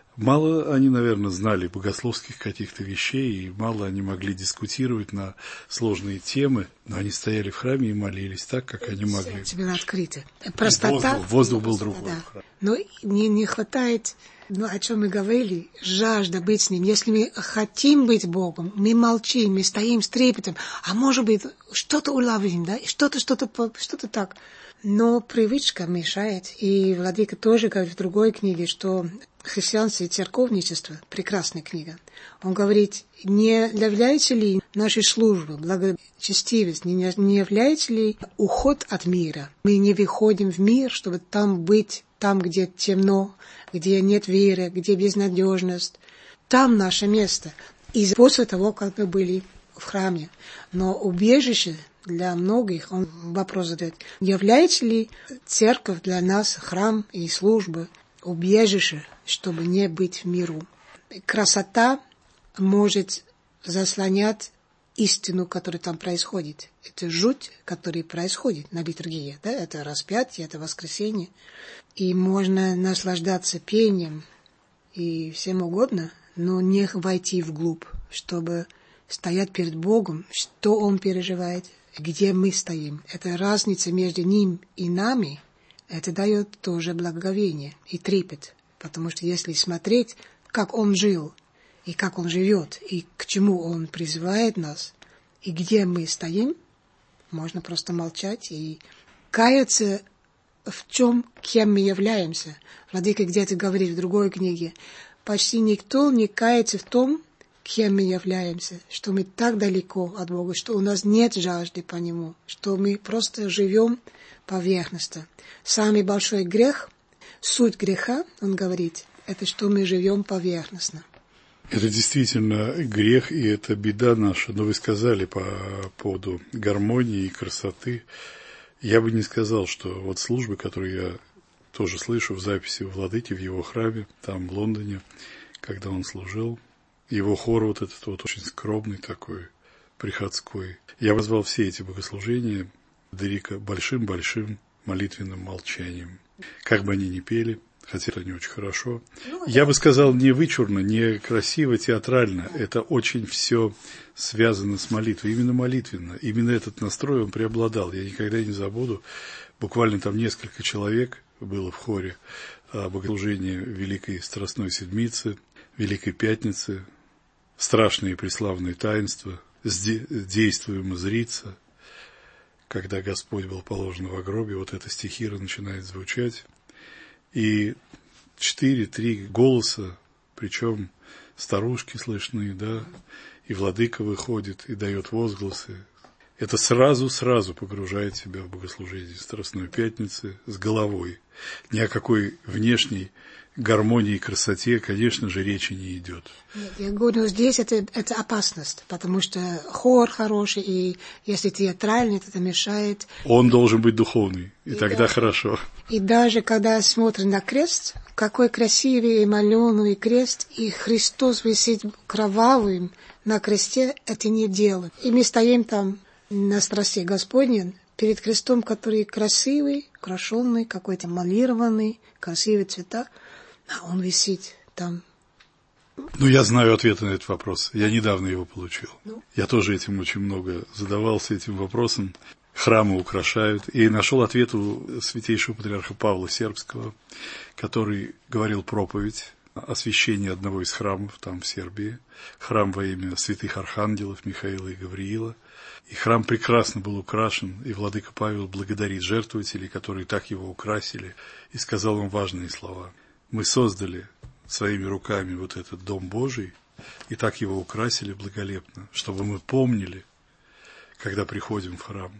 Мало они, наверное, знали богословских каких-то вещей, и мало они могли дискутировать на сложные темы, но они стояли в храме и молились так, как они могли. Сердце было открыто. Простота. Воздух был другой. Да. Но не хватает, о чем мы говорили, жажда быть с Ним. Если мы хотим быть Богом, мы молчим, мы стоим с трепетом, а может быть, что-то уловим, да, что-то так. Но привычка мешает, и Владыка тоже говорит в другой книге, что «Христианство и церковничество» – прекрасная книга. Он говорит, не является ли нашей службы, благочестивость, не является ли уход от мира? Мы не выходим в мир, чтобы там быть, там, где темно, где нет веры, где безнадежность. Там наше место. И после того, как мы были в храме. Но убежище для многих, он вопрос задает, является ли церковь для нас, храм и служба, убежище, чтобы не быть в миру? Красота может заслонять истину, которая там происходит. Это жуть, которая происходит на литургии. Да? Это распятие, это воскресенье. И можно наслаждаться пением и всем угодно, но не войти вглубь, чтобы стоять перед Богом, что Он переживает, где мы стоим. Это разница между Ним и нами. Это дает тоже благоговение и трепет. Потому что если смотреть, как Он жил, и как Он живет, и к чему Он призывает нас, и где мы стоим, можно просто молчать и каяться в чем, кем мы являемся. Владыка где-то говорит в другой книге, почти никто не кается в том, кем мы являемся, что мы так далеко от Бога, что у нас нет жажды по Нему, что мы просто живем поверхностно. Самый большой грех, суть греха, он говорит, это что мы живем поверхностно. Это действительно грех, и это беда наша. Но вы сказали по поводу гармонии и красоты. Я бы не сказал, что вот службы, которые я тоже слышу в записи у Владыки в его храме, там в Лондоне, когда он служил, его хор вот этот вот очень скромный такой, приходской. Я назвал все эти богослужения Фредерика большим-большим молитвенным молчанием. Как бы они ни пели, хотя это не очень хорошо. Я бы сказал, не вычурно, не красиво, театрально. Это очень все связано с молитвой, именно молитвенно. Именно этот настрой он преобладал. Я никогда не забуду, буквально там несколько человек было в хоре богослужения Великой Страстной Седмицы, Великой Пятницы, страшные и преславные таинства, действуемо зриться, когда Господь был положен во гробе, вот эта стихира начинает звучать, и 4-3 голоса, причем старушки слышны, да, и Владыка выходит и дает возгласы. Это сразу погружает себя в богослужение Страстной Пятницы с головой. Ни о какой внешней гармонии и красоте, конечно же, речи не идет. Нет, я говорю, здесь это опасность, потому что хор хороший, и если театральный, это мешает. Он должен быть духовный, и тогда хорошо. И даже когда смотрим на крест, какой красивый и маленый крест, и Христос висит кровавым на кресте, это не дело. И мы стоим там на страсти Господней, перед крестом, который красивый, украшенный, какой-то малированный, красивые цвета, а он висит там. Ну, я знаю ответы на этот вопрос. Я недавно его получил. Я тоже этим очень много задавался, этим вопросом. Храмы украшают. И нашел ответ у святейшего патриарха Павла Сербского, который говорил проповедь о освящении одного из храмов там в Сербии. Храм во имя святых архангелов Михаила и Гавриила. И храм прекрасно был украшен, и владыка Павел благодарит жертвователей, которые так его украсили, и сказал им важные слова. Мы создали своими руками вот этот Дом Божий, и так его украсили благолепно, чтобы мы помнили, когда приходим в храм,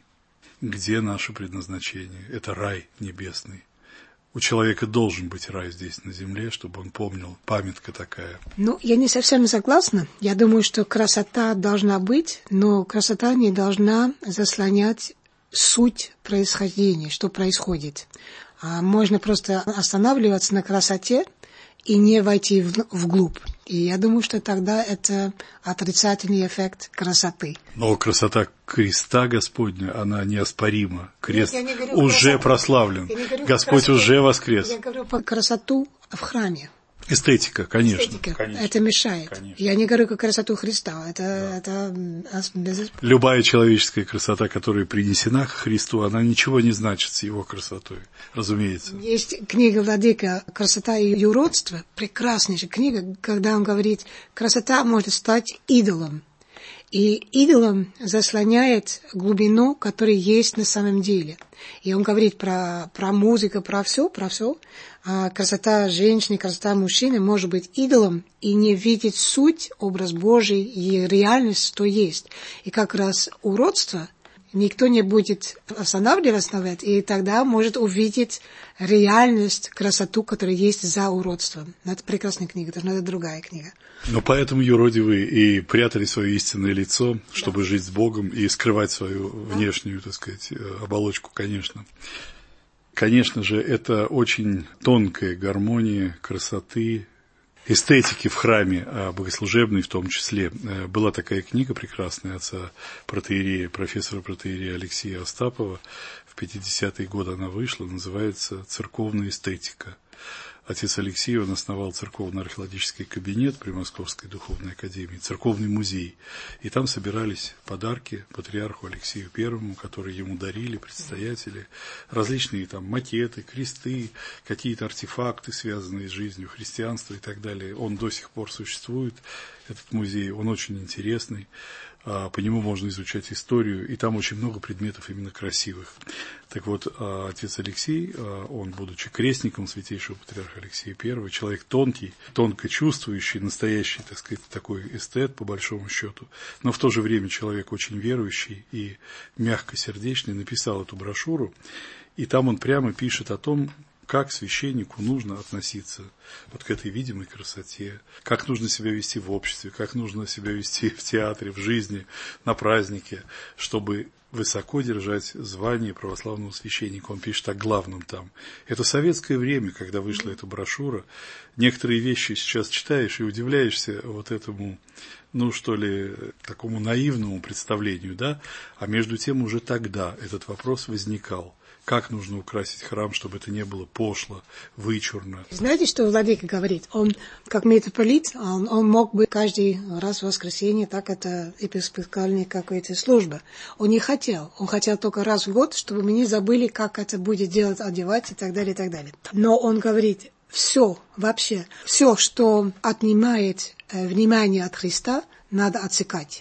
где наше предназначение. Это рай небесный. У человека должен быть рай здесь на земле, чтобы он помнил, памятка такая. Ну, я не совсем согласна. Я думаю, что красота должна быть, но красота не должна заслонять суть происхождения, что происходит. Можно просто останавливаться на красоте и не войти вглубь. И я думаю, что тогда это отрицательный эффект красоты. Но красота креста Господня, она неоспорима. Крест уже прославлен. Господь уже воскрес. Я говорю про красоту в храме. Эстетика, конечно. Эстетика. Конечно. Это мешает. Конечно. Я не говорю как красоту Христа. Это любая человеческая красота, которая принесена к Христу, она ничего не значит с его красотой, разумеется. Есть книга Владыка «Красота и уродство», прекраснейшая книга, когда он говорит, красота может стать идолом. И идолом заслоняет глубину, которая есть на самом деле. И он говорит про музыку, про все. А красота женщины, красота мужчины может быть идолом и не видеть суть, образ Божий и реальность, что есть. И как раз уродство никто не будет останавливаться на этом, и тогда может увидеть реальность, красоту, которая есть за уродством. Это прекрасная книга, это другая книга. Но поэтому юродивые и прятали свое истинное лицо, чтобы жить с Богом и скрывать свою внешнюю, так сказать, оболочку, конечно. Конечно же, это очень тонкая гармония красоты, эстетики в храме, богослужебной в том числе. Была такая книга прекрасная отца протоиерея, профессора протоиерея Алексея Остапова. В 50-е годы она вышла, называется «Церковная эстетика». Отец Алексей, он основал церковно-археологический кабинет при Московской духовной академии, церковный музей. И там собирались подарки патриарху Алексею I, которые ему дарили предстоятели, различные там макеты, кресты, какие-то артефакты, связанные с жизнью христианства и так далее. Он до сих пор существует, этот музей, он очень интересный. По нему можно изучать историю, и там очень много предметов именно красивых. Так вот, отец Алексей, он, будучи крестником святейшего патриарха Алексея I, человек тонкий, тонко чувствующий, настоящий, так сказать, такой эстет, по большому счету, но в то же время человек очень верующий и мягкосердечный, написал эту брошюру, и там он прямо пишет о том, как священнику нужно относиться вот к этой видимой красоте, как нужно себя вести в обществе, как нужно себя вести в театре, в жизни, на празднике, чтобы высоко держать звание православного священника. Он пишет о главном там. Это советское время, когда вышла эта брошюра. Некоторые вещи сейчас читаешь и удивляешься вот этому, такому наивному представлению, да? А между тем уже тогда этот вопрос возникал. Как нужно украсить храм, чтобы это не было пошло, вычурно. Знаете, что владыка говорит? Он, как митрополит, он мог бы каждый раз в воскресенье, так это епископальная какая-то служба. Он не хотел. Он хотел только раз в год, чтобы мы не забыли, как это будет делать, одевать и так далее, и так далее. Но он говорит, все, что отнимает внимание от Христа, надо отсекать.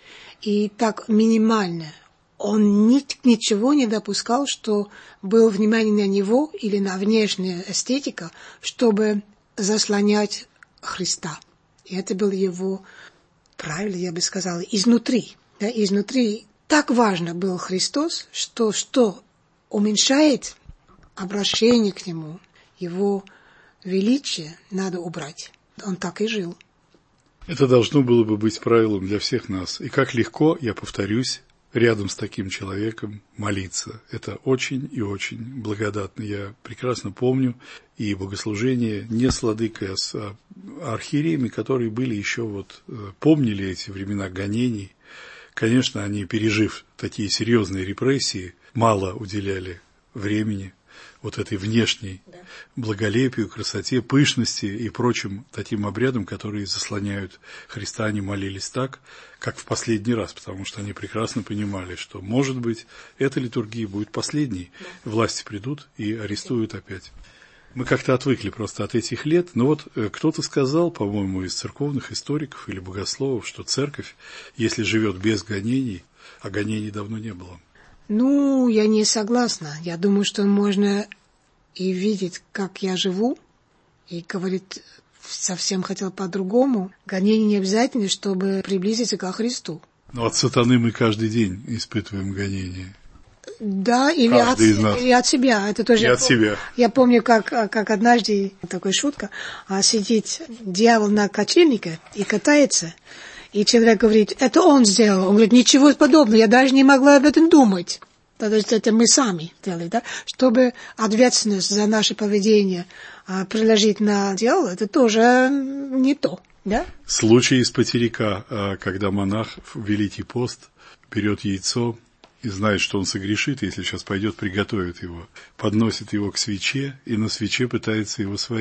И так минимально. Он ничего не допускал, что было внимание на него или на внешнюю эстетику, чтобы заслонять Христа. И это было его, правильно я бы сказала, изнутри. Да, изнутри так важно был Христос, что уменьшает обращение к Нему, Его величие надо убрать. Он так и жил. Это должно было бы быть правилом для всех нас. И как легко, я повторюсь, рядом с таким человеком молиться. Это очень и очень благодатно. Я прекрасно помню и богослужение не с владыкой, а с архиереями, которые были еще помнили эти времена гонений. Конечно, они, пережив такие серьезные репрессии, мало уделяли времени этой внешней благолепию, красоте, пышности и прочим таким обрядам, которые заслоняют Христа. Они молились так, как в последний раз, потому что они прекрасно понимали, что, может быть, эта литургия будет последней. Власти придут и арестуют опять. Мы как-то отвыкли просто от этих лет, но кто-то сказал, по-моему, из церковных историков или богословов, что церковь, если живет без гонений, а гонений давно не было. Я не согласна. Я думаю, что можно и видеть, как я живу, и говорит, совсем хотел по-другому. Гонение не обязательно, чтобы приблизиться ко Христу. Но от сатаны мы каждый день испытываем гонения. Да, или от себя. Это тоже от себя. Я помню, как однажды, такая шутка, сидит дьявол на качельнике и катается, и человек говорит, это он сделал. Он говорит, ничего подобного, я даже не могла об этом думать. То есть это мы сами делали, да? Чтобы ответственность за наше поведение приложить на дьявола, это тоже не то, да? Случай из потеряка, когда монах в Великий пост берет яйцо и знает, что он согрешит, если сейчас пойдет, приготовит его, подносит его к свече и на свече пытается его сварить.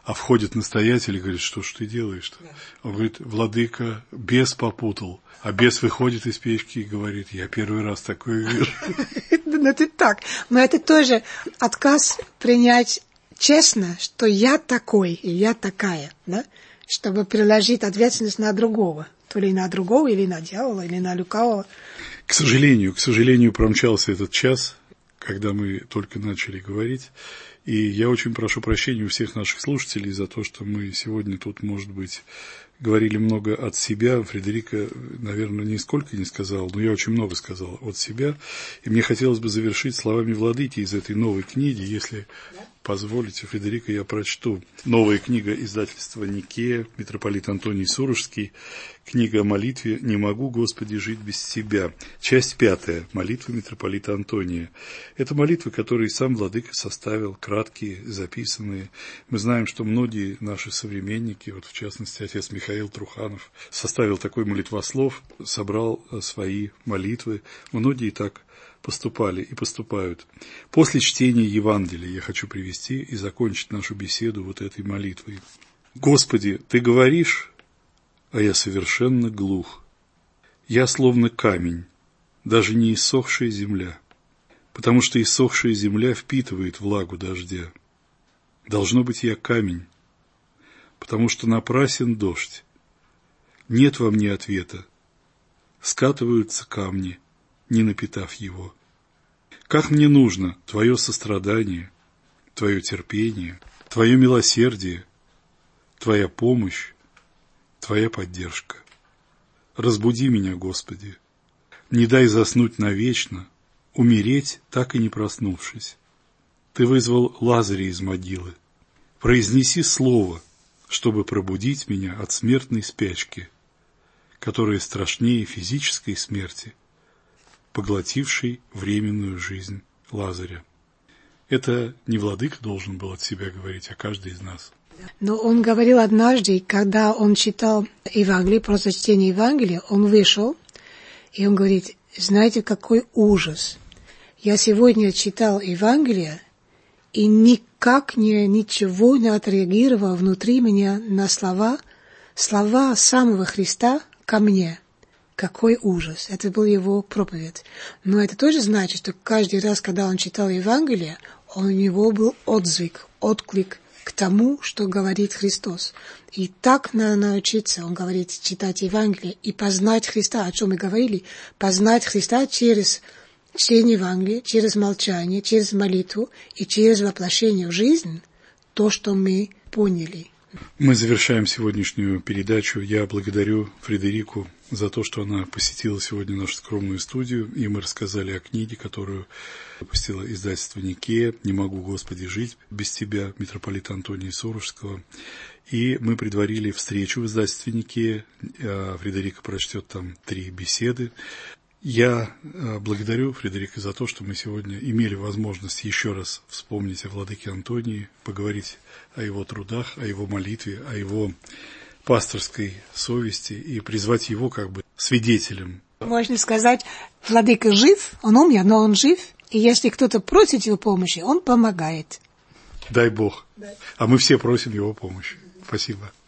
А входит настоятель и говорит, что ж ты делаешь-то? Он говорит, владыка, бес попутал. А бес выходит из печки и говорит, я первый раз такое вижу. Ну, это так. Но это тоже отказ принять честно, что я такой и я такая, да? Чтобы переложить ответственность на другого. То ли на другого, или на дьявола, или на лукавого. К сожалению, промчался этот час, когда мы только начали говорить. И я очень прошу прощения у всех наших слушателей за то, что мы сегодня тут, может быть, говорили много от себя. Фредерика, наверное, нисколько не сказала, но я очень много сказал от себя. И мне хотелось бы завершить словами владыки из этой новой книги. Если позволите, Фредерика, я прочту. Новая книга издательства Никея, митрополит Антоний Сурожский. Книга о молитве «Не могу, Господи, жить без Тебя». Часть 5. Молитва митрополита Антония. Это молитвы, которые сам владыка составил, краткие, записанные. Мы знаем, что многие наши современники, вот в частности отец Михаил Труханов, составил такой молитвослов, собрал свои молитвы. Многие так поступали и поступают. После чтения Евангелия я хочу привести и закончить нашу беседу вот этой молитвой. «Господи, Ты говоришь, а я совершенно глух. Я словно камень, даже не иссохшая земля, потому что иссохшая земля впитывает влагу дождя. Должно быть, я камень, потому что напрасен дождь. Нет во мне ответа. Скатываются камни, не напитав его. Как мне нужно Твое сострадание, Твое терпение, Твое милосердие, Твоя помощь, Твоя поддержка. Разбуди меня, Господи. Не дай заснуть навечно, умереть, так и не проснувшись. Ты вызвал Лазаря из могилы. Произнеси слово, чтобы пробудить меня от смертной спячки, которая страшнее физической смерти, поглотившей временную жизнь Лазаря». Это не владыка должен был от себя говорить, а каждый из нас. Но он говорил однажды, когда он читал Евангелие, просто чтение Евангелия, он вышел, и он говорит, знаете, какой ужас. Я сегодня читал Евангелие, и ничего не отреагировало внутри меня на слова самого Христа ко мне. Какой ужас. Это был его проповедь. Но это тоже значит, что каждый раз, когда он читал Евангелие, у него был отклик к тому, что говорит Христос. И так надо научиться, он говорит, читать Евангелие и познать Христа, о чем мы говорили, познать Христа через чтение Евангелия, через молчание, через молитву и через воплощение в жизнь то, что мы поняли. Мы завершаем сегодняшнюю передачу. Я благодарю Фредерику за то, что она посетила сегодня нашу скромную студию, и мы рассказали о книге, которую выпустило издательство Никея «Не могу, Господи, жить без Тебя» митрополита Антония Сурожского. И мы предварили встречу в издательстве Никея. Фредерика прочтет там 3 беседы. Я благодарю Фредерика за то, что мы сегодня имели возможность еще раз вспомнить о владыке Антонии, поговорить о его трудах, о его молитве, о его пасторской совести и призвать его как бы свидетелем. Можно сказать, владыка жив, он умер, но он жив, и если кто-то просит его помощи, он помогает. Дай Бог. А мы все просим его помощи. Спасибо.